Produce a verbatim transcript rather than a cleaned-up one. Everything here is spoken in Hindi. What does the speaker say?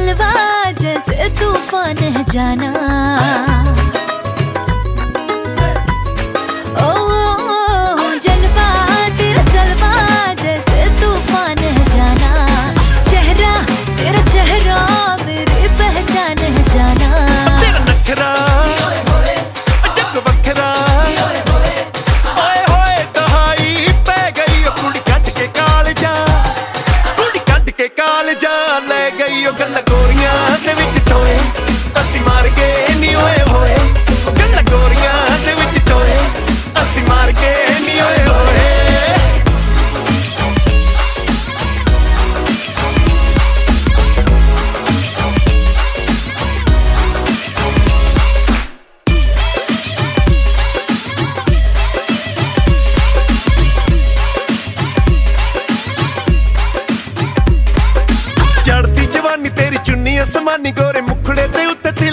जलवा जैसे तूफान है जाना। ओ, ओ जलवा तेरा जलवा जैसे तूफान है जाना। चेहरा तेरा चेहरा मेरी पहचान है जाना। तेरा नखरा जग बखरा, ओए होए दहाई पै गई ओ कुड़ी कट के कालजा, कुड़ी कट के कालजा ले गई ओ गल्ला गोरियां दे विच टोए, असी मार के नी होए होए गल्ला गोरियां दे विच टोए, असी मार के नी होए होए। चढ़ती जवानी तेरी चुन्नी असमानी गोरे मुखड़े ते उत्ते